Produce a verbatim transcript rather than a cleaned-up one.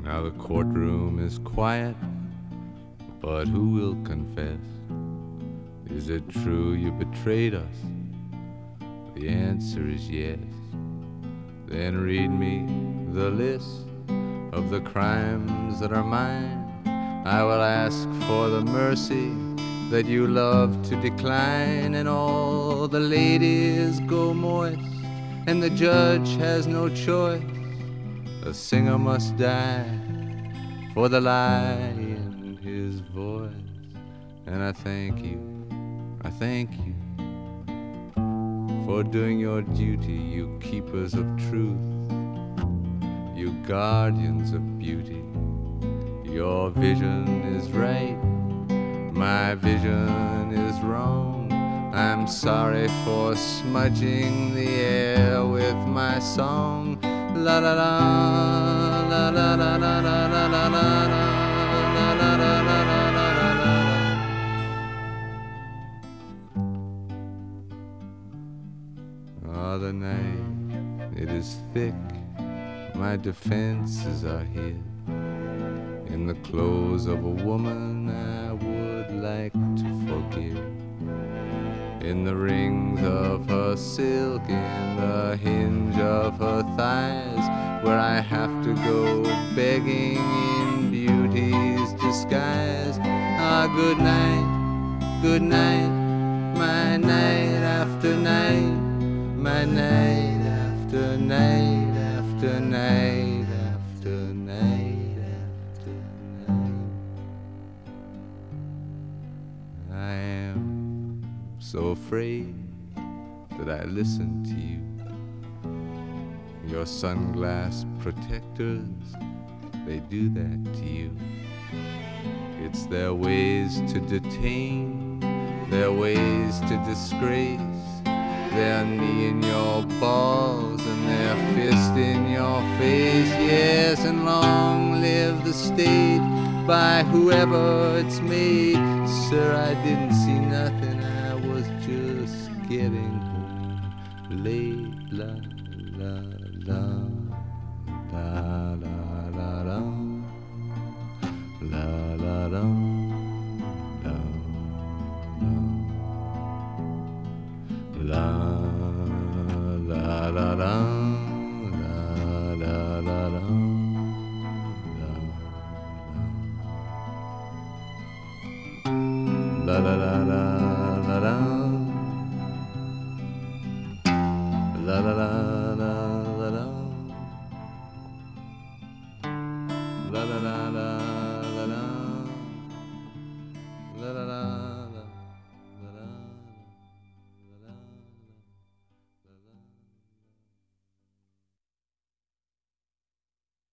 Now the courtroom is quiet, but who will confess? Is it true you betrayed us? The answer is yes. Then read me the list of the crimes that are mine. I will ask for the mercy that you love to decline, and all the ladies go moist, and the judge has no choice. A singer must die for the lie in his voice. And I thank you, I thank you for doing your duty, you keepers of truth, you guardians of beauty. Your vision is right, my vision is wrong. I'm sorry for smudging the air with my song. La la la, la la la la la la la la la. Ah, the night, it is thick, my defenses are hid. In the clothes of a woman I would like to forgive. In the rings of her silk, in the hinge of her thighs, where I have to go begging in beauty's disguise. Ah, good night, good night, my night after night, my night after night after night after night after night. I am so afraid that I listen to you. Your sunglass protectors, they do that to you. It's their ways to detain, their ways to disgrace, their knee in your balls and their fist in your face. Yes, and long live the state by whoever it's made. Sir, I didn't see nothing, I was just getting home late. La la la la la la la la la la. La la la la la la la la. La la la la la la. La la la la la la. La la la.